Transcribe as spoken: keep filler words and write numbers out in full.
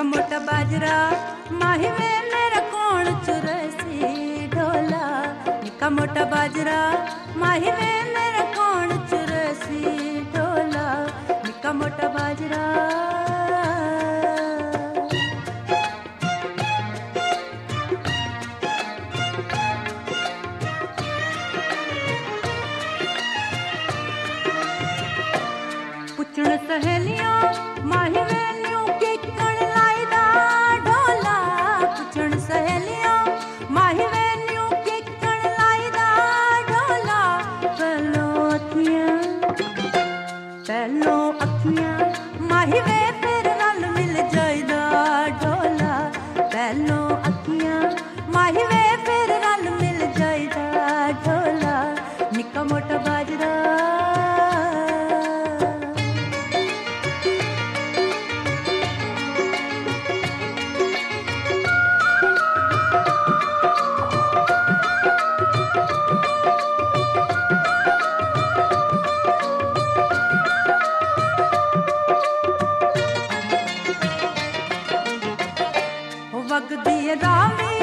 मोटा बाजरा माही में मेरा कौन चुरसी ढोला। निका मोटा बाजरा माही में मेरा कौन चुरसी ढोला। निका मोटा बाजरा पुछण सहेलियों माही वेलियों के कण लाइदा ढोला। पुछण सहेलियों माही वेलियों के कण लाइदा ढोला। पहलो अखियां पहलो अखियां माही वे फिर रल मिल जाइदा ढोला। पहलो अखियां माही वे फिर रल मिल जाइदा ढोला। निका मोटा बाजरा वगदी रावी